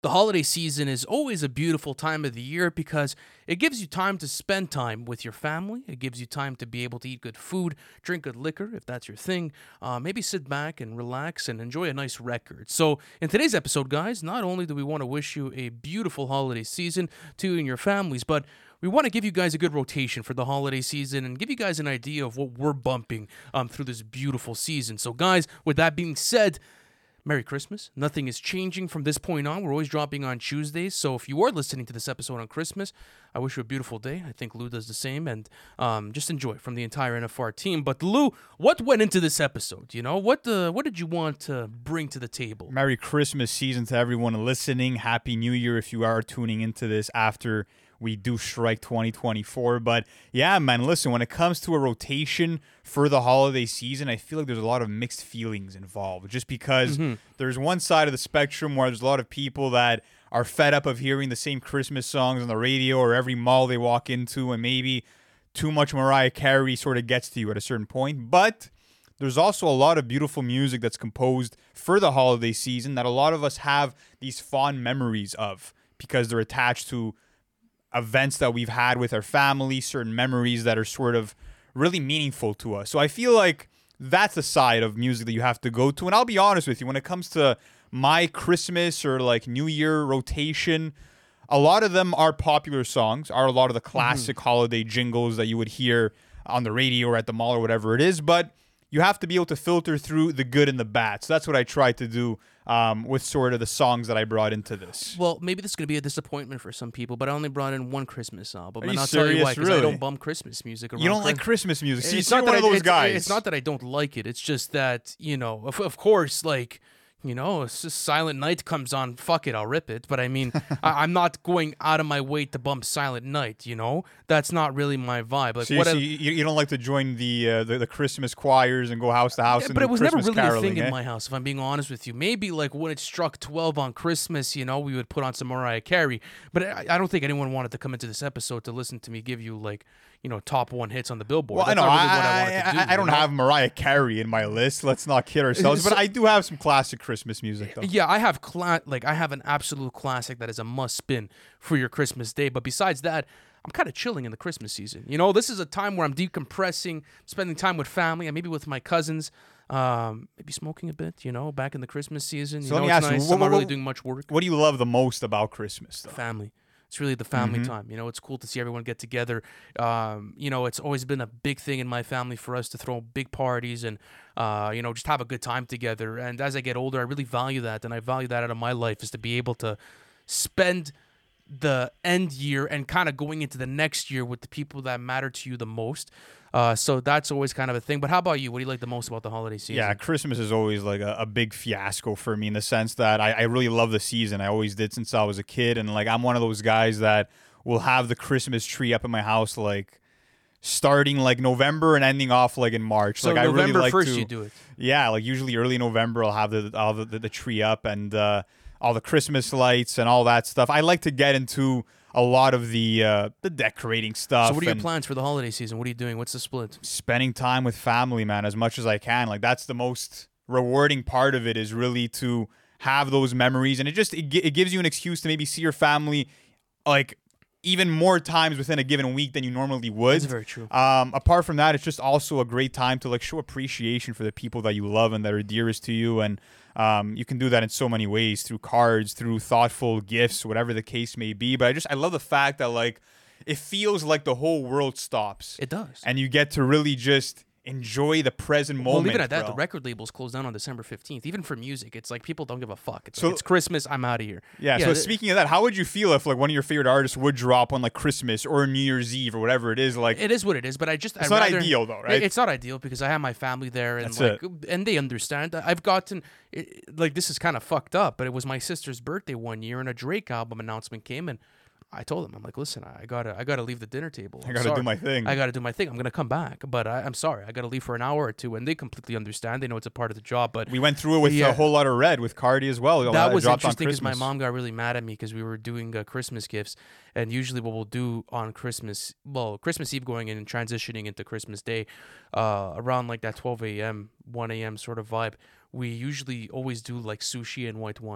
The holiday season is always a beautiful time of the year because it gives you time to spend time with your family. It gives you time to be able to eat good food, drink good liquor, if that's your thing. Maybe sit back and relax and enjoy a nice record. So, in today's episode, guys, not only do we want to wish you a beautiful holiday season to you and your families, but we want to give you guys a good rotation for the holiday season and give you guys an idea of what we're bumping through this beautiful season. So, guys, with that being said, Merry Christmas. Nothing is changing from this point on. We're always dropping on Tuesdays. So if you are listening to this episode on Christmas, I wish you a beautiful day. I think Lou does the same. And just enjoy from the entire NFR team. But Lou, what went into this episode? You know, what did you want to bring to the table? Merry Christmas season to everyone listening. Happy New Year if you are tuning into this after we do strike 2024. But yeah, man, listen, when it comes to a rotation for the holiday season, I feel like there's a lot of mixed feelings involved just because there's one side of the spectrum where there's a lot of people that are fed up of hearing the same Christmas songs on the radio or every mall they walk into, and maybe too much Mariah Carey sort of gets to you at a certain point. But there's also a lot of beautiful music that's composed for the holiday season that a lot of us have these fond memories of because they're attached to events that we've had with our family, certain memories that are sort of really meaningful to us. So I feel like that's the side of music that you have to go to. And I'll be honest with you, when it comes to my Christmas or like New Year rotation, a lot of them are popular songs, are a lot of the classic holiday jingles that you would hear on the radio or at the mall or whatever it is. But you have to be able to filter through the good and the bad. So that's what I try to do with sort of the songs that I brought into this. Well, maybe this is going to be a disappointment for some people, but I only brought in one Christmas album. Are and you I'll tell you serious? why, because I Really? don't bump Christmas music around. You don't like Christmas music. See, It's you're not one that of those guys. It's not that I don't like it. It's just that, you know, of course, like, you know, it's just Silent Night comes on, fuck it, I'll rip it. But I mean, I'm not going out of my way to bump Silent Night, you know? That's not really my vibe. Like, So what you don't like to join the Christmas choirs and go house to house and but do it was never Christmas really a caroling, thing eh? in my house, if I'm being honest with you. Maybe like when it struck 12 on Christmas, you know, we would put on some Mariah Carey. But I don't think anyone wanted to come into this episode to listen to me give you like, you know, top one hits on the Billboard. Well, That's I know. not really what I wanted to do. I don't you know? have Mariah Carey in my list. Let's not kid ourselves. But I do have some classic Christmas music, though. Yeah, I have I have an absolute classic that is a must spin for your Christmas day. But besides that, I'm kind of chilling in the Christmas season. You know, this is a time where I'm decompressing, spending time with family, and maybe with my cousins. Maybe smoking a bit. You know, back in the Christmas season. So You let know, me it's ask you, nice. I'm not really doing much work. What do you love the most about Christmas, though? Family. It's really the family time. You know, it's cool to see everyone get together. You know, it's always been a big thing in my family for us to throw big parties and, you know, just have a good time together. And as I get older, I really value that. And I value that out of my life, is to be able to spend the end year and kind of going into the next year with the people that matter to you the most. So that's always kind of a thing. But how about you? What do you like the most about the holiday season? Yeah, Christmas is always like a big fiasco for me in the sense that I really love the season. I always did since I was a kid. And like I'm one of those guys that will have the Christmas tree up in my house like starting like November and ending off like in March. So like I November really like 1st to, you do it. Yeah, like usually early November I'll have the tree up and all the Christmas lights and all that stuff. I like to get into a lot of the decorating stuff. So what are your and plans for the holiday season? What are you doing? What's the split? spending time with family, man, as much as I can. Like that's the most rewarding part of it, is really to have those memories, and it gives you an excuse to maybe see your family like even more times within a given week than you normally would. That's very true. Apart from that, it's just also a great time to like show appreciation for the people that you love and that are dearest to you. And you can do that in so many ways, through cards, through thoughtful gifts, whatever the case may be. But I love the fact that like it feels like the whole world stops. It does. And you get to really just enjoy the present moment. Well, even at that, bro. the record labels close down on December 15th. Even for music, it's like people don't give a fuck. It's, So- like, it's Christmas, I'm out of here. Yeah, so speaking of that, how would you feel if like one of your favorite artists would drop on like Christmas or New Year's Eve or whatever it is? Like It is what it is, but it's not ideal though, right? It's not ideal because I have my family there, and That's and they understand. I've gotten like, this is kind of fucked up, but it was my sister's birthday one year, and a Drake album announcement came, and I told him, I'm like, listen, I gotta leave the dinner table. I gotta do my thing. I gotta do my thing. I'm gonna come back, but I'm sorry, I gotta leave for an hour or two, and they completely understand. They know it's a part of the job, but We went through it with Yeah. a whole lot of red with Cardi as well. that was dropped on interesting because my Christmas. mom got really mad at me because we were doing Christmas gifts, and usually what we'll do on Christmas Eve going in and transitioning into Christmas Day, around like that 12 a.m., 1 a.m. sort of vibe, we usually always do like sushi and white wine.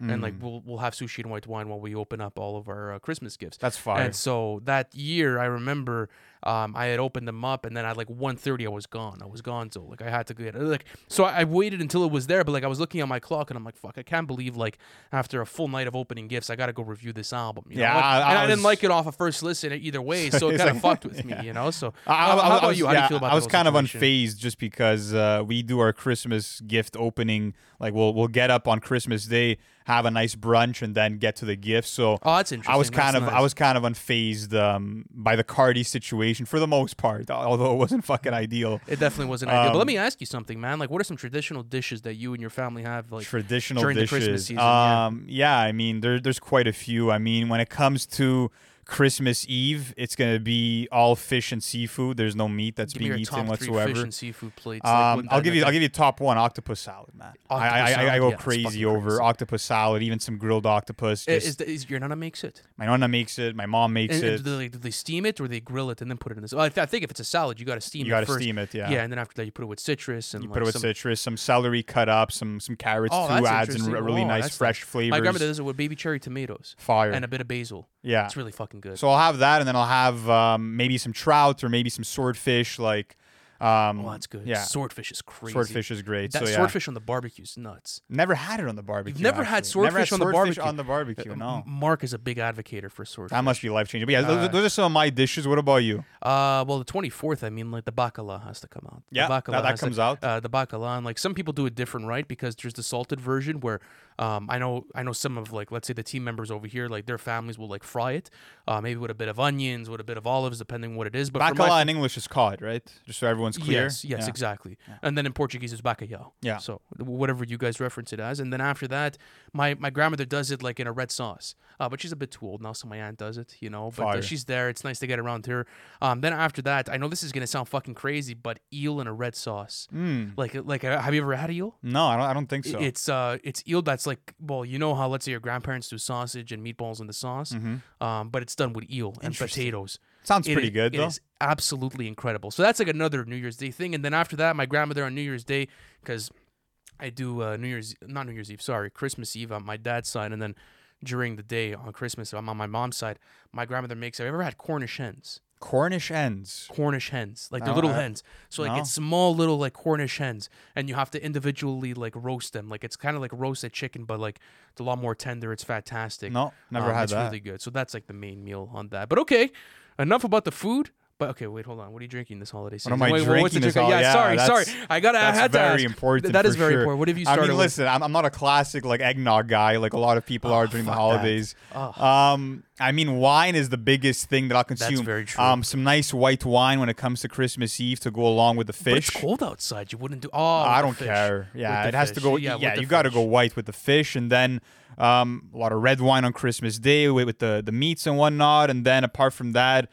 and like we'll have sushi and white wine while we open up all of our Christmas gifts. That's fire. And so that year, I remember I had opened them up, and then at like 1:30, I was gone. So like I had to get like so I waited until it was there, but like I was looking at my clock, and I'm like, fuck, I can't believe like after a full night of opening gifts, I got to go review this album. You know? Yeah, Like, and I didn't like it off a first listen either way, so it kind of fucked with me, you know. So how about you? How do you feel about that? I was kind of situation? unfazed just because we do our Christmas gift opening. Like we'll get up on Christmas Day, have a nice brunch, and then get to the gifts. So Oh, that's interesting. I was kind That's of nice. I was kind of unfazed by the Cardi situation for the most part, although it wasn't fucking ideal. It definitely wasn't ideal. But let me ask you something, man. Like, what are some traditional dishes that you and your family have? Like Traditional during the dishes. Christmas season, yeah, I mean there's quite a few. I mean, when it comes to Christmas Eve, it's gonna be all fish and seafood. There's no meat that's Give me being your eaten top 3 whatsoever. fish and seafood plates. Like, I'll give you top one, octopus salad, man. Octopus salad, I go yeah, it's crazy fucking over crazy. octopus salad, even some grilled octopus. Is your nana makes it? My nonna makes it, my mom makes And it. do they steam it or they grill it and then put it in this? Well, I think if it's a salad, you got to steam You it got to first. steam it, yeah. Yeah, and then after that, you put it with citrus and You like put it with some, citrus, some celery cut up, some carrots Oh, too, that's adds in interesting. really Oh, nice that's fresh flavors. My grandmother does it with baby cherry tomatoes Fire. and a bit of basil. Yeah. It's really fucking good. So I'll have that, and then I'll have maybe some trout or maybe some swordfish. Like, oh, that's good. Yeah, Swordfish is crazy. swordfish is great. That so yeah, swordfish on the barbecue is nuts. never had it on the barbecue. You've never had actually. Never swordfish on the swordfish barbecue? on the barbecue. No, Mark is a big advocate for swordfish. that must be life changing. But yeah, those are some of my dishes. What about you? Well, the 24th, I mean, like the bacala has to come out. Yeah, the bacala that has comes to, out. The bacala, and like some people do it different, right? Because there's the salted version where I know some of like let's say the team members over here, like their families will like fry it, maybe with a bit of onions, with a bit of olives, depending what it is. But for my Bacala in English is cod, right? Just so everyone's clear. Yes, Yeah. exactly. And then in Portuguese, it's bacalhau. Yeah. So whatever you guys reference it as. And then after that, my grandmother does it like in a red sauce. But she's a bit too old now, so my aunt does it, you know. But Fire. she's there. It's nice to get around her. Then after that, I know this is going to sound fucking crazy, but eel in a red sauce. Like have you ever had eel? No, I don't think so. It's eel that's like, well, you know how let's say your grandparents do sausage and meatballs in the sauce, but it's done with eel and Interesting. potatoes. Sounds pretty good, It though. is absolutely incredible. So that's like another New Year's Day thing. And then after that, my grandmother on New Year's Day, because I do Christmas Eve on my dad's side, and then during the day on Christmas, I'm on my mom's side. My grandmother makes. Have you ever had Cornish hens? Cornish hens. Cornish hens, like they're No, little hens. So like no. it's small little like Cornish hens, and you have to individually like roast them. Like it's kind of like roasted chicken, but like it's a lot more tender. It's fantastic. No, never had it's that. really good. So that's like the main meal on that. But okay, enough about the food. But okay, wait, hold on. What are you drinking this holiday season? What am I What's drinking the this drink? holiday? Yeah, sorry. I That's had to very ask. important. That is for very sure. important. What have you I started mean, with? listen, I'm not a classic like eggnog guy like a lot of people are during the fuck holidays. that. I mean, wine is the biggest thing that I'll consume. very true. Some nice white wine when it comes to Christmas Eve to go along with the But it's fish. cold outside. You wouldn't do. Oh, I with don't the fish. care. Yeah, With it the has to fish. go. Yeah, Yeah, with the you got to fish. go white with the fish, and then a lot of red wine on Christmas Day with the meats and whatnot. And then apart from that,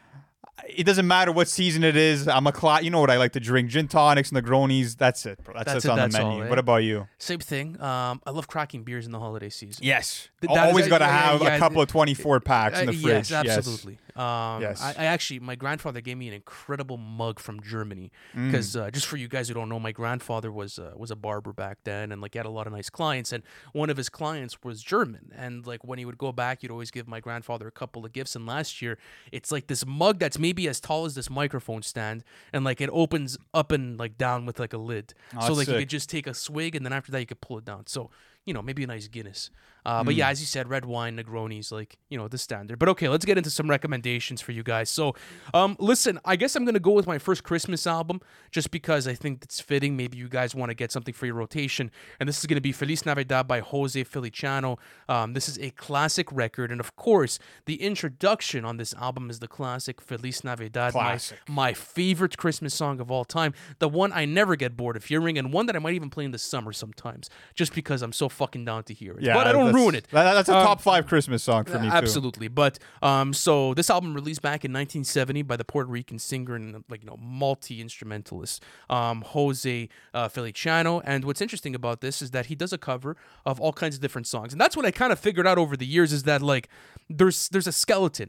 it doesn't matter what season it is. I'm you know what I like to drink: gin tonics, Negronis. That's it, bro. That's it, on that's the all, menu. eh? What about you? Same thing. I love cracking beers in the holiday season. Yes, That is- always got to yeah, have yeah, a couple of 24 packs in the fridge. Yes, absolutely. Yes. I actually, my grandfather gave me an incredible mug from Germany Mm. because just for you guys who don't know, my grandfather was a barber back then, and like he had a lot of nice clients, and one of his clients was German, and like when he would go back, he'd always give my grandfather a couple of gifts. And last year, it's like this mug that's maybe as tall as this microphone stand, and like it opens up and like down with like a lid, so that's like you sick. could just take a swig, and then after that you could pull it down. So maybe a nice Guinness. But yeah, as you said, red wine, Negronis, like, the standard. But okay, let's get into some recommendations for you guys. So, listen, I guess I'm going to go with my first Christmas album just because I think it's fitting. Maybe you guys want to get something for your rotation. And this is going to be Feliz Navidad by Jose Feliciano. This is a classic record. And of course, the introduction on this album is the classic Feliz Navidad. Classic. My favorite Christmas song of all time. The one I never get bored of hearing, and one that I might even play in the summer sometimes just because I'm so fucking down to hear it. Yeah, but I don't ruin it. That's a top 5 Christmas song for me too. Absolutely. But so this album released back in 1970 by the Puerto Rican singer and multi-instrumentalist Jose Feliciano. And what's interesting about this is that he does a cover of all kinds of different songs. And that's what I kind of figured out over the years is that like there's a skeleton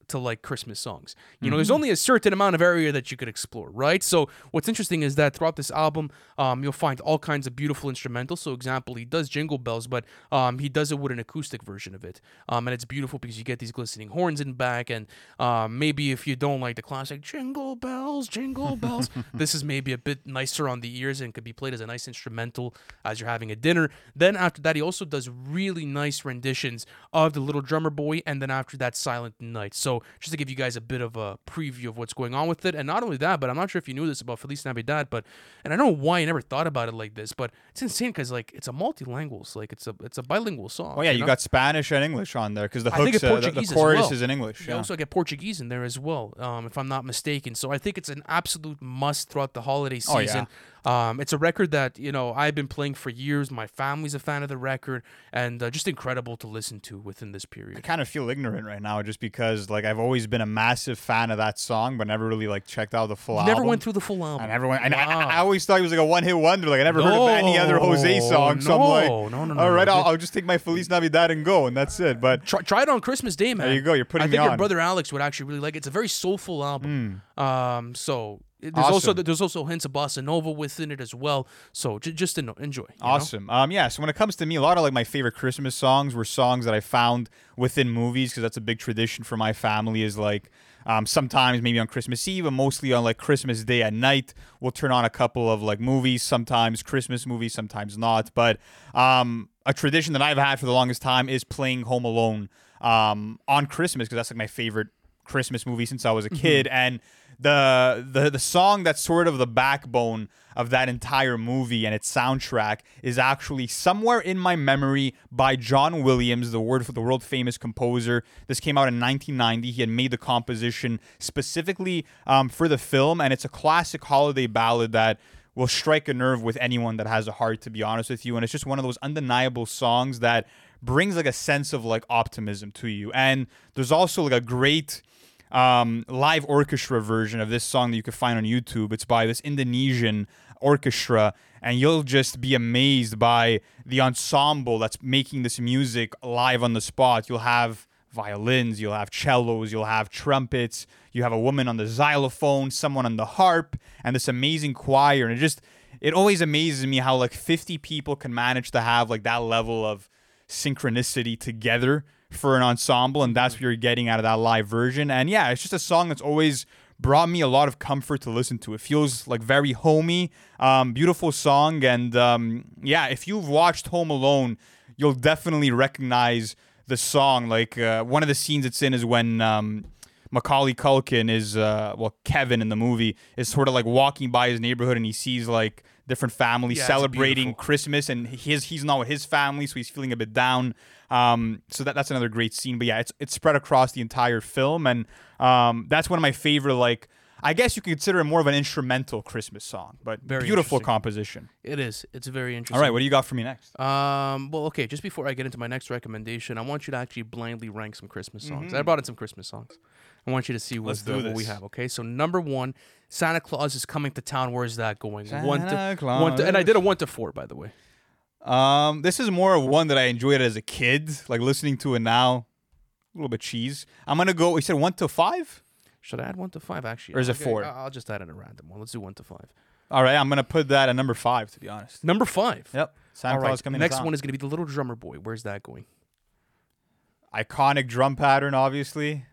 to like Christmas songs. You know, there's only a certain amount of area that you could explore, right? So what's interesting is that throughout this album, you'll find all kinds of beautiful instrumentals. So example, he does Jingle Bells, but he does it with an acoustic version of it. And it's beautiful because you get these glistening horns in back. And maybe if you don't like the classic Jingle Bells, this is maybe a bit nicer on the ears and could be played as a nice instrumental as you're having a dinner. Then after that, he also does really nice renditions of The Little Drummer Boy, and then after that, Silent Night. So just to give you guys a bit of a preview of what's going on with it. And not only that, but I'm not sure if you knew this about Feliz Navidad, and I don't know why I never thought about it like this, but it's insane because like it's a multilingual, so like it's a bilingual song. Oh yeah, you know? got Spanish and English on there because the I think hooks, it's Portuguese the chorus as well. is in English. You also get Portuguese in there as well, if I'm not mistaken. So I think it's an absolute must throughout the holiday season. It's a record that, you know, I've been playing for years. My family's a fan of the record, and just incredible to listen to within this period. I kind of feel ignorant right now just because like I've always been a massive fan of that song, but never really like checked out the full album. Never went through the full album. I never went. And Wow. I always thought he was like a one-hit wonder. Like I never heard of any other Jose song. So I'm like, no. all right, I'll just take my Feliz Navidad and go, and that's it. But Try it on Christmas Day, man. there you go. You're putting I me think on. your brother Alex would actually really like it. It's a very soulful album. So Awesome. there's also hints of bossa nova within it as well. So just enjoy. You know? Awesome. Yeah. So when it comes to me, a lot of like my favorite Christmas songs were songs that I found within movies because that's a big tradition for my family. Is like sometimes maybe on Christmas Eve, and mostly on like Christmas Day at night, we'll turn on a couple of like movies. Sometimes Christmas movies, sometimes not. But a tradition that I've had for the longest time is playing Home Alone on Christmas because that's like my favorite Christmas movie since I was a kid. And the song that's sort of the backbone of that entire movie and its soundtrack is actually Somewhere in My Memory by John Williams, the world famous composer. This came out in 1990. He had made the composition specifically for the film, and it's a classic holiday ballad that will strike a nerve with anyone that has a heart, to be honest with you. And it's just one of those undeniable songs that brings like a sense of like optimism to you. And there's also like a great live orchestra version of this song that you can find on YouTube. It's by this Indonesian orchestra, and you'll just be amazed by the ensemble that's making this music live on the spot. You'll have violins, you'll have cellos, you'll have trumpets, you have a woman on the xylophone, someone on the harp, and this amazing choir. And it always amazes me how like 50 people can manage to have like that level of synchronicity together for an ensemble, and that's what you're getting out of that live version. And yeah, it's just a song that's always brought me a lot of comfort to listen to. It feels like very homey, beautiful song. And yeah, if you've watched Home Alone, you'll definitely recognize the song. Like one of the scenes it's in is when Macaulay Culkin is Kevin in the movie is sort of like walking by his neighborhood, and he sees like different families celebrating Christmas, and he's not with his family, so he's feeling a bit down. So that's another great scene. But yeah, it's spread across the entire film, and that's one of my favorite, like, I guess you could consider it more of an instrumental Christmas song, but Very beautiful interesting. composition. It is. It's very interesting. All right, what do you got for me next? Well, okay. Just before I get into my next recommendation, I want you to actually blindly rank some Christmas songs. I brought in some Christmas songs. I want you to see what we have. Okay, so number 1, Santa Claus is Coming to Town. Where's that going? Santa Claus. 1 to, and I did a 1 to 4, by the way. This is more of one that I enjoyed as a kid, like listening to it now. A little bit cheese. I'm gonna go. We said 1 to 5. Should I add 1 to 5? Actually, Or is it Okay, 4? I'll just add in a random one. Let's do 1 to 5. All right, I'm gonna put that at number 5. To be honest. Number 5. Yep. Santa All Claus right. coming. Next to town. one is gonna be The Little Drummer Boy. Where's that going? Iconic drum pattern, obviously.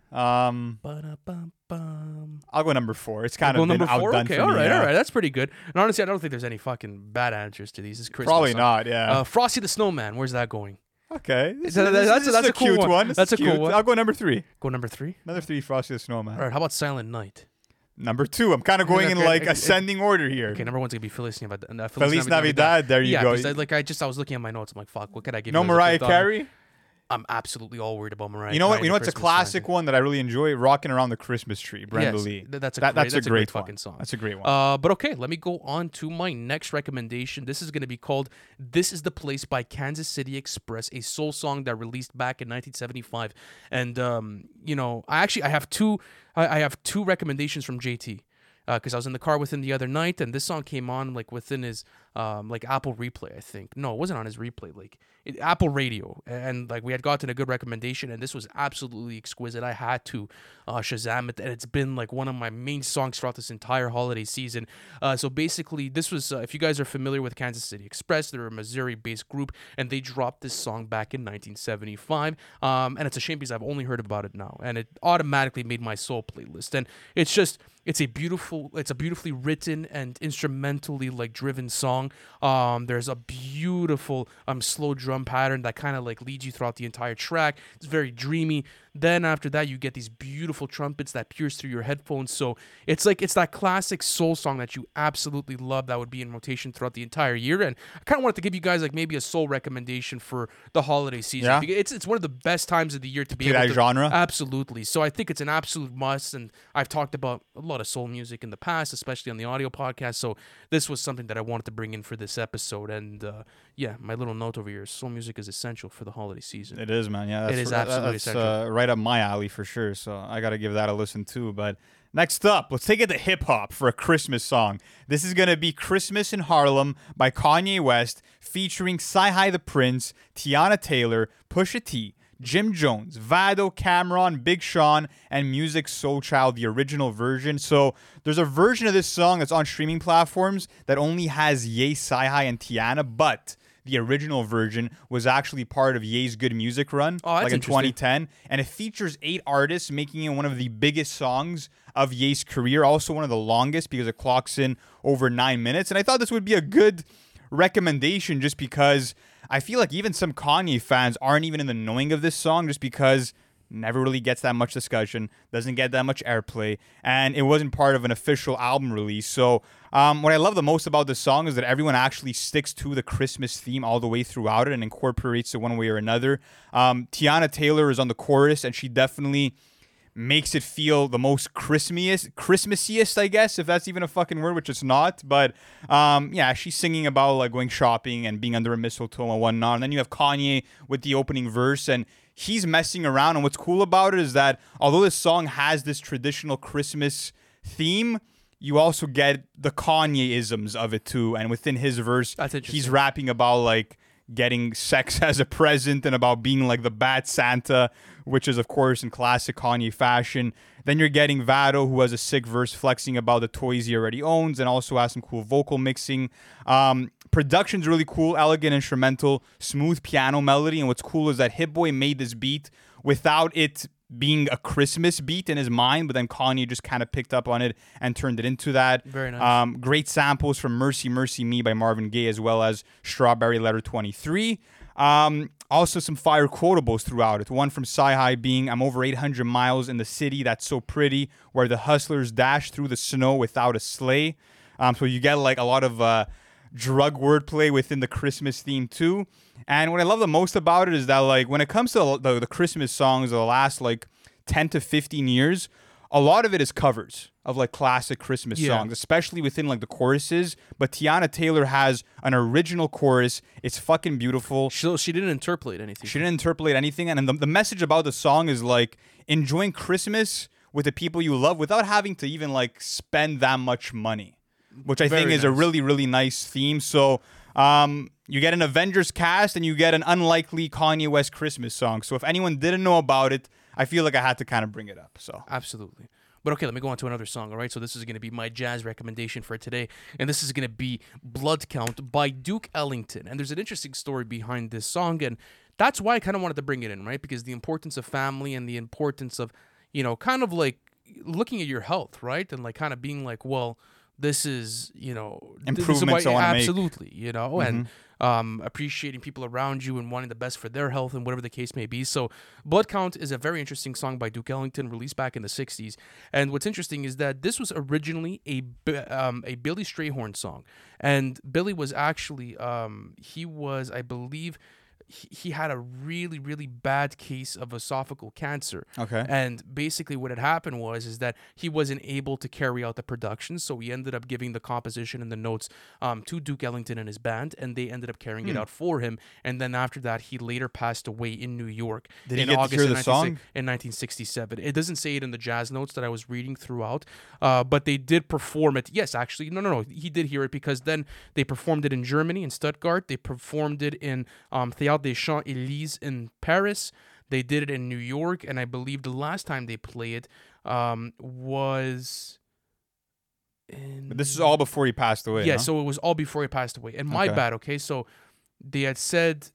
Ba-da-bum-bum. I'll go number 4. It's kind Go of been number 4. outdone Okay, for all me. right, yeah. all right. That's pretty good. And honestly, I don't think there's any fucking bad answers to these. It's Christmas. Probably song. not. Yeah. Frosty the Snowman. Where's that going? Okay. That's a cool cute one. one. That's a cute. cool one. I'll go number 3. Go number 3. Another 3, Frosty the Snowman. All right. How about Silent Night? Number 2. I'm kind of going in Okay, like okay, ascending order here. Okay, number 1's gonna be Feliz Navidad. Feliz Navidad. There you go. Yeah, like I was looking at my notes. I'm like, fuck, what could I give No you? as a Mariah fifth dollar? Carey. I'm absolutely all worried about Mariah. You know what? Carey You know and what's a Christmas classic songs. one that I really enjoy? Rocking Around the Christmas Tree, Brenda Yes, Lee. that's a That's a great fucking one. song. That's a great one. But okay, let me go on to my next recommendation. This is going to be called "This Is the Place" by Kansas City Express, a soul song that released back in 1975. And you know, I have two recommendations from JT. Because I was in the car with him the other night, and this song came on like within his like Apple Replay, I think. No, it wasn't on his replay. Like Apple Radio, and like we had gotten a good recommendation, and this was absolutely exquisite. I had to Shazam it, and it's been like one of my main songs throughout this entire holiday season. So basically, this was if you guys are familiar with Kansas City Express, they're a Missouri-based group, and they dropped this song back in 1975. And it's a shame because I've only heard about it now, and it automatically made my soul playlist. And it's a beautifully written and instrumentally like driven song. There's a beautiful slow drum pattern that kind of like leads you throughout the entire track. It's very dreamy. Then after that, you get these beautiful trumpets that pierce through your headphones. So it's that classic soul song that you absolutely love that would be in rotation throughout the entire year. And I kind of wanted to give you guys like maybe a soul recommendation for the holiday season. Yeah. It's one of the best times of the year to be that able to genre. Absolutely. So I think it's an absolute must. And I've talked about a lot of soul music in the past, especially on the audio podcast. So this was something that I wanted to bring in for this episode. And yeah, my little note over here: soul music is essential for the holiday season. It is, man. Yeah, it is absolutely essential. Right up my alley for sure. So I got to give that a listen too. But next up, let's take it to hip hop for a Christmas song. This is gonna be "Christmas in Harlem" by Kanye West, featuring Sci-Hi the Prince, Tiana Taylor, Pusha T, Jim Jones, Vado, Cameron, Big Sean, and Music Soul Child, the original version. So there's a version of this song that's on streaming platforms that only has Ye, Sci-Hi, and Tiana, but the original version was actually part of Ye's Good Music run, like in 2010. And it features 8 artists, making it one of the biggest songs of Ye's career. Also one of the longest because it clocks in over 9 minutes. And I thought this would be a good recommendation just because I feel like even some Kanye fans aren't even in the knowing of this song just because never really gets that much discussion, doesn't get that much airplay, and it wasn't part of an official album release. So what I love the most about this song is that everyone actually sticks to the Christmas theme all the way throughout it and incorporates it one way or another. Tiana Taylor is on the chorus, and she definitely makes it feel the most Christmassiest, I guess, if that's even a fucking word, which it's not. But yeah, she's singing about like going shopping and being under a mistletoe and whatnot. And then you have Kanye with the opening verse, and he's messing around. And what's cool about it is that although this song has this traditional Christmas theme, you also get the Kanye-isms of it too. And within his verse, he's rapping about like getting sex as a present and about being like the bad Santa, which is of course in classic Kanye fashion. Then you're getting Vado, who has a sick verse flexing about the toys he already owns and also has some cool vocal mixing. Production's really cool, elegant instrumental, smooth piano melody. And what's cool is that Hit Boy made this beat without it being a Christmas beat in his mind, but then Kanye just kind of picked up on it and turned it into that. Very nice. Great samples from Mercy Mercy Me by Marvin Gaye, as well as Strawberry Letter 23. Also some fire quotables throughout it. One from Sci-Hi being, "I'm over 800 miles in the city that's so pretty, where the hustlers dash through the snow without a sleigh." So you get like a lot of drug wordplay within the Christmas theme too. And what I love the most about it is that like when it comes to the Christmas songs of the last like 10 to 15 years, a lot of it is covers of like classic Christmas songs, especially within like the choruses. But Tiana Taylor has an original chorus. It's fucking beautiful. She didn't interpolate anything. She didn't interpolate anything. And the message about the song is like enjoying Christmas with the people you love without having to even like spend that much money, which I think is a really, really nice theme. So you get an Avengers cast and you get an unlikely Kanye West Christmas song. So if anyone didn't know about it, I feel like I had to kind of bring it up. So absolutely. But okay, let me go on to another song, all right? So this is going to be my jazz recommendation for today, and this is going to be Blood Count by Duke Ellington. And there's an interesting story behind this song, and that's why I kind of wanted to bring it in, right? Because the importance of family and the importance of, you know, kind of like looking at your health, right? And like kind of being like, well, this is, you know, improvements I want to make. Absolutely, you know, and appreciating people around you and wanting the best for their health and whatever the case may be. So Blood Count is a very interesting song by Duke Ellington, released back in the 60s. And what's interesting is that this was originally a Billy Strayhorn song. And Billy was actually, he was, I believe, he had a really, really bad case of esophageal cancer. Okay. And basically what had happened is that he wasn't able to carry out the production, so he ended up giving the composition and the notes to Duke Ellington and his band, and they ended up carrying it out for him. And then after that, he later passed away in New York Did he in get August to hear of the song? in 1967. It doesn't say it in the jazz notes that I was reading throughout, but they did perform it. Yes, actually, no. He did hear it because then they performed it in Germany, in Stuttgart. They performed it in Théâtre des Champs-Élysées in Paris. They did it in New York, and I believe the last time they played it was in... But this is all before he passed away. Yeah, no? so it was all before he passed away. And my Okay. bad, okay? So they had said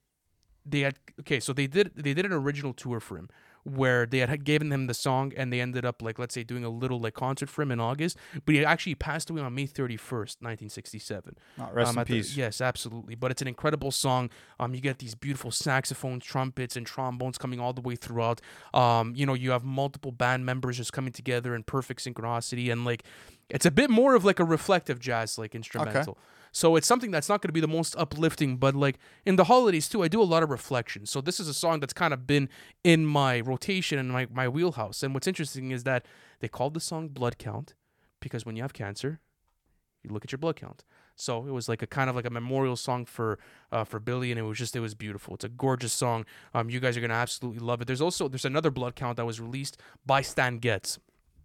so they did an original tour for him where they had given him the song, and they ended up, like, let's say, doing a little, like, concert for him in August, but he actually passed away on May 31st, 1967. Rest in peace. Yes, absolutely. But it's an incredible song. You get these beautiful saxophones, trumpets, and trombones coming all the way throughout. You have multiple band members just coming together in perfect synchronicity, and, like, it's a bit more of, like, a reflective jazz, like, instrumental. So it's something that's not going to be the most uplifting, but, like, in the holidays too, I do a lot of reflection. So this is a song that's kind of been in my rotation and my wheelhouse. And what's interesting is that they called the song Blood Count because when you have cancer, you look at your blood count. So it was like a kind of like a memorial song for Billy, and it was beautiful. It's a gorgeous song. You guys are going to absolutely love it. There's another Blood Count that was released by Stan Getz.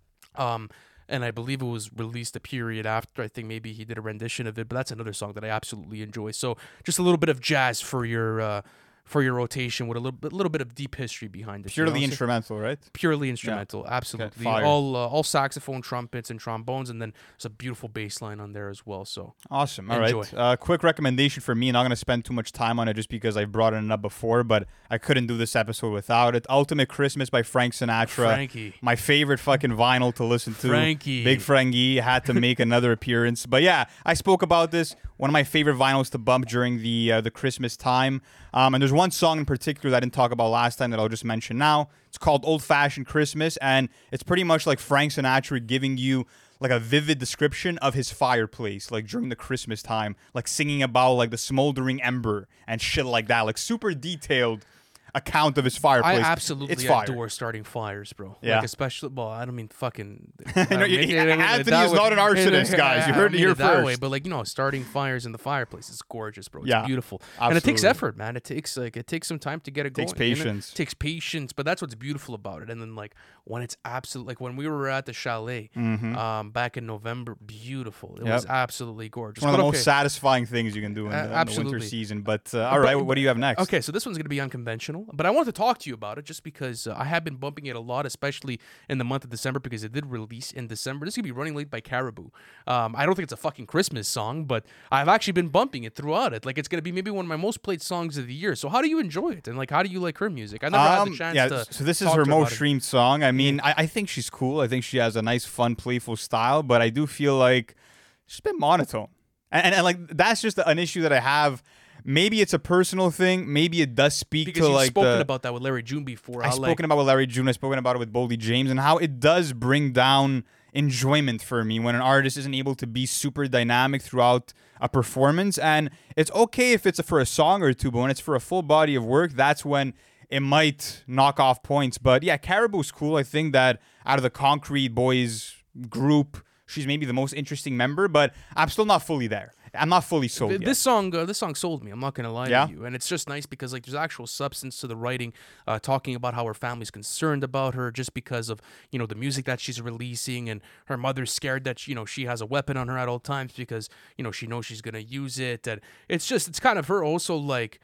And I believe it was released a period after. I think maybe he did a rendition of it, but that's another song that I absolutely enjoy. So just a little bit of jazz for your rotation with a little bit of deep history behind it. Purely instrumental, right? Purely instrumental, absolutely. Fire. All saxophone, trumpets, and trombones, and then there's a beautiful bass line on there as well. So awesome. All enjoy. right. Quick recommendation for me. Not going to spend too much time on it just because I've brought it up before, but I couldn't do this episode without it. Ultimate Christmas by Frank Sinatra. Frankie. My favorite fucking vinyl to listen to. Frankie. Big Frankie had to make another appearance. But yeah, I spoke about this. One of my favorite vinyls to bump during the Christmas time. And there's one song in particular that I didn't talk about last time that I'll just mention now. It's called Old Fashioned Christmas, and it's pretty much like Frank Sinatra giving you like a vivid description of his fireplace, like during the Christmas time, like singing about like the smoldering ember and shit like that, like super detailed account of his fireplace. I absolutely adore starting fires, bro. Yeah. Like especially, well, I don't mean fucking. Anthony is not an arsonist, guys. You heard it here that first. way, but like starting fires in the fireplace is gorgeous, bro. It's Yeah, beautiful, absolutely. and it takes effort, man. It takes some time to get it going. Takes patience. It takes patience, but that's what's beautiful about it. And then like when it's absolute, like when we were at the chalet, back in November, beautiful. It was absolutely gorgeous. It's one of the most satisfying things you can do in the winter season. But all right, what do you have next? Okay, so this one's gonna be unconventional, but I want to talk to you about it just because I have been bumping it a lot, especially in the month of December because it did release in December. This is gonna be Running Late by Caribou. I don't think it's a fucking Christmas song, but I've actually been bumping it throughout it. Like it's gonna be maybe one of my most played songs of the year. So how do you enjoy it, and like how do you like her music? I never had the chance to. So this is talk her to her most about it. streamed song. I mean, I think she's cool. I think she has a nice, fun, playful style, but I do feel like she's been monotone, and like that's just an issue that I have. Maybe it's a personal thing. Maybe it does speak Because to you've like spoken about that with Larry June before. I've spoken about it with Larry June. I've spoken about it with Boldy James, and how it does bring down enjoyment for me when an artist isn't able to be super dynamic throughout a performance. And it's okay if it's for a song or two, but when it's for a full body of work, that's when it might knock off points. But yeah, Caribou's cool. I think that out of the Concrete Boys group, she's maybe the most interesting member, but I'm still not fully there. I'm not fully sold yet. This song sold me. I'm not gonna lie Yeah? to you, and it's just nice because like there's actual substance to the writing, talking about how her family's concerned about her just because of the music that she's releasing, and her mother's scared that she has a weapon on her at all times because she knows she's gonna use it, and it's kind of her also like.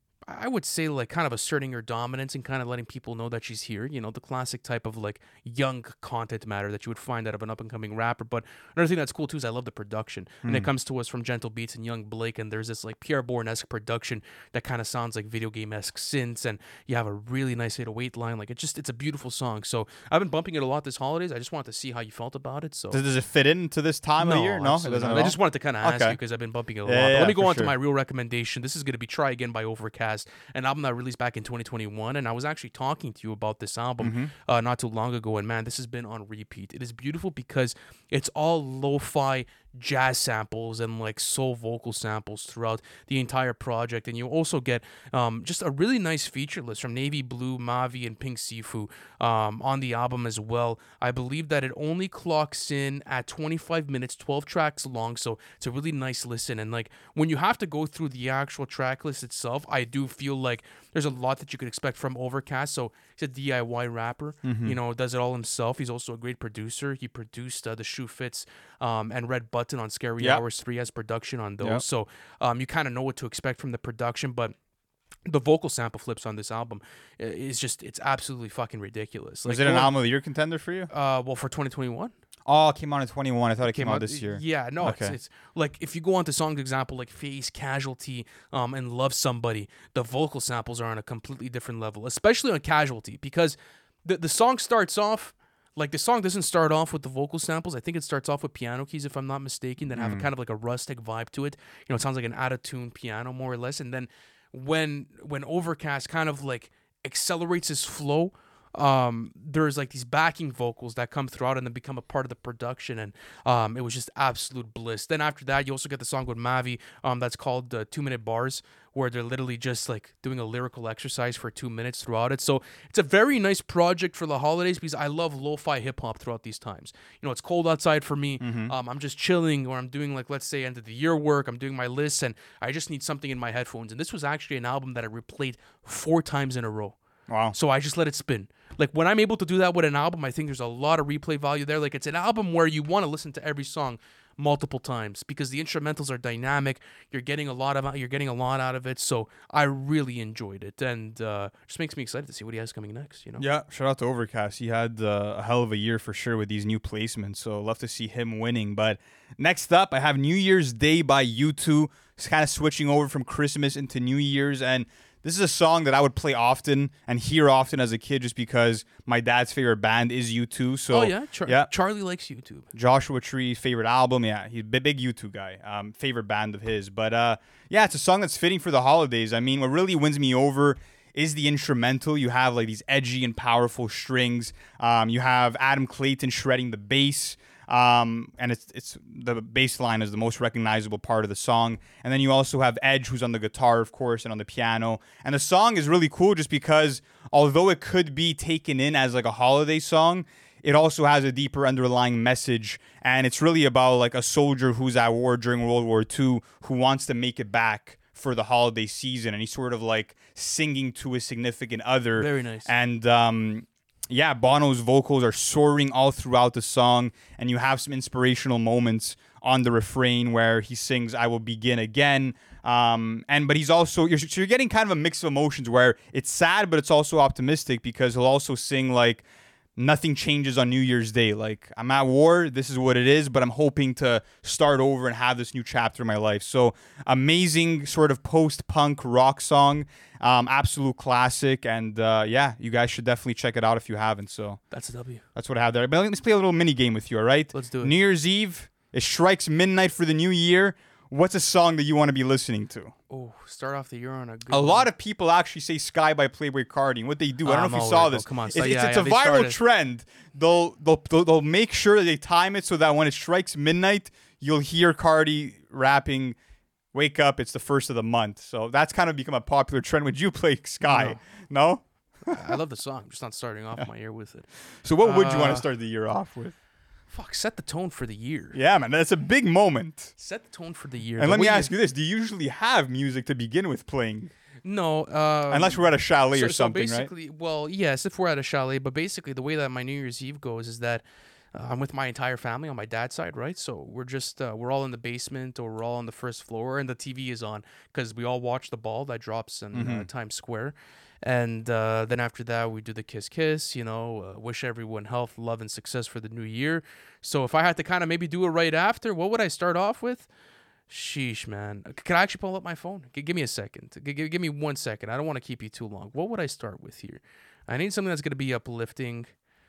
I would say like kind of asserting her dominance and kind of letting people know that she's here, the classic type of like young content matter that you would find out of an up and coming rapper. But another thing that's cool too is I love the production. And it comes to us from Gentle Beats and Young Blake, and there's this like Pierre Bourne-esque production that kind of sounds like video game-esque synths, and you have a really nice 808 line. Like it's a beautiful song. So I've been bumping it a lot this holidays. I just wanted to see how you felt about it. So Does it fit into this time of the year? No, it doesn't. I just wanted to kind of ask you because I've been bumping it a lot. But let me go on to my real recommendation. This is going to be Try Again by Overcast, an album that released back in 2021, and I was actually talking to you about this album not too long ago, and man, this has been on repeat. It is beautiful because it's all lo-fi jazz samples and like soul vocal samples throughout the entire project. And you also get just a really nice feature list from Navy Blue, Mavi, and Pink Sifu on the album as well. I believe that it only clocks in at 25 minutes, 12 tracks long, so it's a really nice listen. And like when you have to go through the actual track list itself, I do feel like there's a lot that you could expect from Overcast. So he's a DIY rapper, does it all himself. He's also a great producer. He produced The Shoe Fits and Red Button on Scary Hours 3 as production on those. Yep. So you kind of know what to expect from the production, but the vocal sample flips on this album it's absolutely fucking ridiculous. Was it an album of the year contender for you? Well, for 2021. Oh, it came out in 21. I thought it came out this year. Yeah, no, Okay. it's like if you go on to songs example like Face, Casualty, and Love Somebody, the vocal samples are on a completely different level, especially on Casualty, because the song starts off like the song doesn't start off with the vocal samples. I think it starts off with piano keys, if I'm not mistaken, that have a kind of like a rustic vibe to it. It sounds like an out of tune piano more or less. And then when Overcast kind of like accelerates his flow, there's like these backing vocals that come throughout and then become a part of the production, and it was just absolute bliss. Then after that, you also get the song with Mavi that's called 2 Minute Bars, where they're literally just like doing a lyrical exercise for 2 minutes throughout it. So it's a very nice project for the holidays because I love lo-fi hip-hop throughout these times. It's cold outside for me. I'm just chilling, or I'm doing like, let's say, end of the year work. I'm doing my lists and I just need something in my headphones. And this was actually an album that I replayed 4 times in a row. Wow. So I just let it spin. Like when I'm able to do that with an album, I think there's a lot of replay value there. Like it's an album where you want to listen to every song multiple times because the instrumentals are dynamic. You're getting a lot out of it. So I really enjoyed it, and just makes me excited to see what he has coming next. Yeah, shout out to Overcast. He had a hell of a year for sure with these new placements. So love to see him winning. But next up, I have New Year's Day by U2. It's kind of switching over from Christmas into New Year's, and this is a song that I would play often and hear often as a kid just because my dad's favorite band is U2. So, Charlie likes YouTube. Joshua Tree's favorite album. Yeah, he's a big U2 guy. Favorite band of his. But it's a song that's fitting for the holidays. I mean, what really wins me over is the instrumental. You have like these edgy and powerful strings. You have Adam Clayton shredding the bass. And it's the bass line is the most recognizable part of the song. And then you also have Edge, who's on the guitar, of course, and on the piano. And the song is really cool just because although it could be taken in as like a holiday song, it also has a deeper underlying message. And it's really about like a soldier who's at war during World War II who wants to make it back for the holiday season. And he's sort of like singing to his significant other. Very nice. And Bono's vocals are soaring all throughout the song, and you have some inspirational moments on the refrain where he sings "I will begin again." But he's also you're getting kind of a mix of emotions where it's sad, but it's also optimistic because he'll also sing like nothing changes on New Year's Day. Like, I'm at war, this is what it is, but I'm hoping to start over and have this new chapter in my life. So amazing sort of post-punk rock song. Absolute classic. And you guys should definitely check it out if you haven't. So that's a W. That's what I have there. But let's play a little mini game with you, all right? Let's do it. New Year's Eve, it strikes midnight for the new year. What's a song that you want to be listening to? Oh, start off the year on a good A lot of people actually say Sky by Playboi Carti. And what they do, I don't know if you saw this. Come on, it's a viral trend. They'll make sure that they time it so that when it strikes midnight, you'll hear Carti rapping, "Wake up, it's the first of the month." So that's kind of become a popular trend. Would you play Sky? No? I love the song. I'm just not starting off my year with it. So what would you want to start the year off with? Fuck, set the tone for the year. Yeah, man, that's a big moment. Set the tone for the year. And let me ask you this. Do you usually have music to begin with playing? No. Unless we're at a chalet or something, so basically, right? Well, yes, if we're at a chalet. But basically, the way that my New Year's Eve goes is that I'm with my entire family on my dad's side, right? So we're just, we're all in the basement or we're all on the first floor and the TV is on because we all watch the ball that drops in Times Square. And then after that, we do the kiss, wish everyone health, love, and success for the new year. So if I had to kind of maybe do it right after, what would I start off with? Sheesh, man. Can I actually pull up my phone? Give me a second. Give me 1 second. I don't want to keep you too long. What would I start with here? I need something that's going to be uplifting.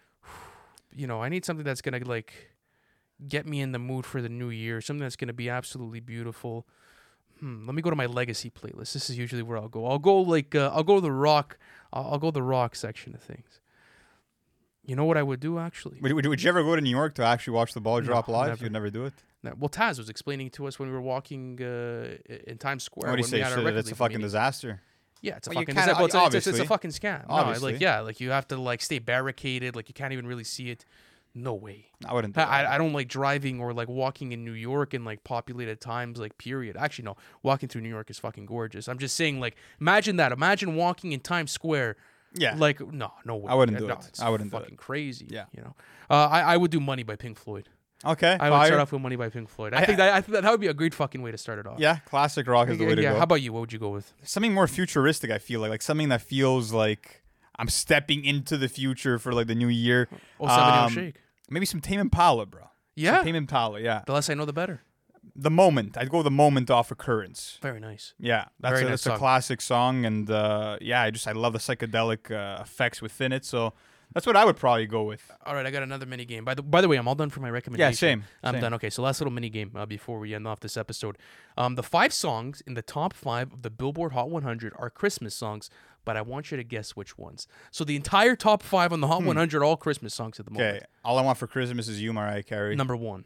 I need something that's going to like get me in the mood for the new year. Something that's going to be absolutely beautiful. Let me go to my legacy playlist. This is usually where I'll go. I'll go to the rock. I'll go the rock section of things. You know what I would do actually? Would you ever go to New York to actually watch the ball drop live? Never. You'd never do it? No. Well, Taz was explaining to us when we were walking in Times Square. What do you when we say? had our Shit, record it's a label fucking meeting. disaster. Yeah, it's a Well, you fucking can't- disaster. Well, it's a obviously. fucking scam. No, Obviously. like you have to like stay barricaded. Like you can't even really see it. No way. I wouldn't do that. I don't like driving or like walking in New York in like populated times, like period. Actually, no, walking through New York is fucking gorgeous. I'm just saying, like, imagine that. Imagine walking in Times Square. Yeah. Like, no way. I wouldn't do No, it. It's I wouldn't do it. fucking crazy. Yeah. You know, I would do Money by Pink Floyd. Okay. I would fire. start off with Money by Pink Floyd. I think that would be a great fucking way to start it off. Yeah, classic rock is the way to go. How about you? What would you go with? Something more futuristic, I feel like something that feels like I'm stepping into the future for like the new year. Oh, 7 Shake. Maybe some Tame Impala, bro. Yeah. Some Tame Impala, yeah. The less I know, the better. The Moment. I'd go the Moment off Occurrence. Very nice. Yeah, that's Very a, nice that's a song. classic song, and yeah, I love the psychedelic effects within it. So that's what I would probably go with. All right, I got another mini game. By the way, I'm all done for my recommendation. Yeah, same. I'm same. done. Okay, so last little mini game before we end off this episode. The 5 songs in the top 5 of the Billboard Hot 100 are Christmas songs, but I want you to guess which ones. So the entire top 5 on the Hot 100 are all Christmas songs at the moment. Okay, All I Want for Christmas Is You, Mariah Carey. Number 1.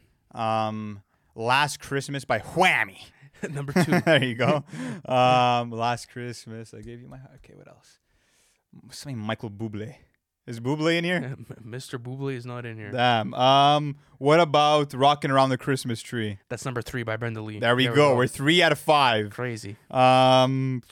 Last Christmas by Whammy. Number 2. There you go. Last Christmas I Gave You My Heart. Okay, what else? Something Michael Bublé. Is Bublé in here? Mr. Bublé is not in here. Damn. What about Rockin' Around the Christmas Tree? That's number 3 by Brenda Lee. There we go. We're 3 out of 5. Crazy. One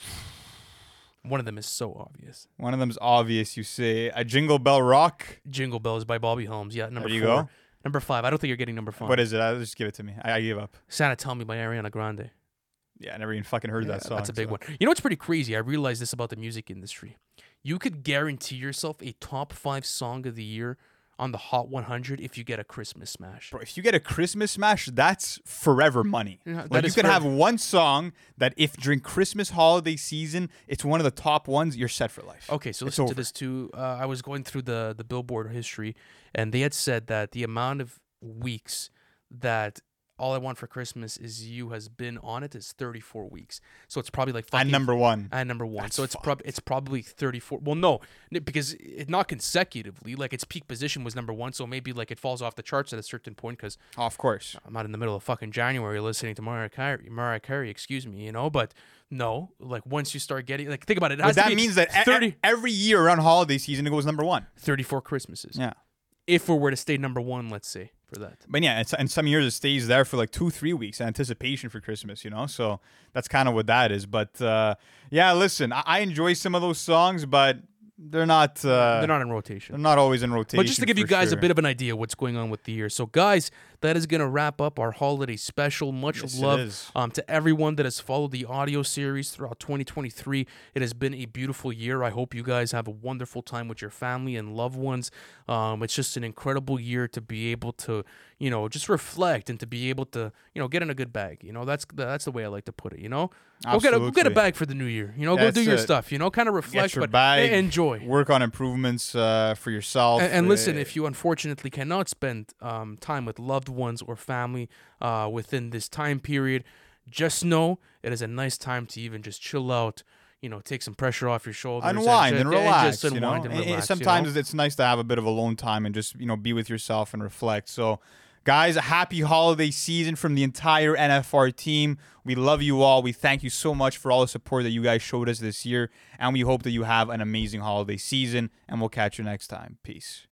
One of them is so obvious. of them's obvious. You say a Jingle Bell Rock. Jingle Bells by Bobby Holmes. Yeah, number There you 4. go. Number 5. I don't think you're getting number 5. What is it? Just give it to me. I give up. Santa Tell Me by Ariana Grande. Yeah, I never even fucking heard that song. That's a big so. one. You know what's pretty crazy? I realized this about the music industry. You could guarantee yourself a top 5 song of the year on the Hot 100 if you get a Christmas smash. Bro, if you get a Christmas smash, that's forever money. Yeah, Like that you is could have forever. one song that if during Christmas holiday season, it's one of the top ones, you're set for life. Okay, so It's listen to over. this too. I was going through the Billboard history, and they had said that the amount of weeks that All I Want for Christmas Is You has been on it is 34 weeks. So it's probably like fucking And number one. And number 1. That's So it's probably 34. Well, no, because it not consecutively. Like its peak position was number 1, so maybe like it falls off the charts at a certain point because Oh, of course. I'm not in the middle of fucking January listening to Mariah Carey, excuse me, you know. But no, like once you start getting like think about it, it But has to that be means that 30, every year around holiday season, it goes number one. 34 Christmases. Yeah. If we were to stay number 1, let's say for that. But yeah, and some years it stays there for like 2-3 weeks in anticipation for Christmas, you know? So that's kind of what that is. But yeah, listen, I enjoy some of those songs, but they're not They're not in rotation. they're not always in rotation. But just to give you for guys sure. a bit of an idea what's going on with the year. So, guys, that is going to wrap up our holiday special. Much Yes, it love is. to everyone that has followed the audio series throughout 2023. It has been a beautiful year. I hope you guys have a wonderful time with your family and loved ones. It's just an incredible year to be able to, you know, just reflect and to be able to, you know, get in a good bag. You know, that's the way I like to put it. You know, go get a Absolutely. bag for the new year. You know, go That's do your it. stuff. You know, kind of reflect, Get your but bag, enjoy. Work on improvements for yourself. And listen, if you unfortunately cannot spend time with loved ones or family within this time period, just know it is a nice time to even just chill out, you know, take some pressure off your shoulders. unwind and relax, just you know? unwind and And relax, sometimes you know? it's nice to have a bit of alone time and just, you know, be with yourself and reflect. So, guys, a happy holiday season from the entire NFR team. We love you all. We thank you so much for all the support that you guys showed us this year, and we hope that you have an amazing holiday season, and we'll catch you next time. Peace.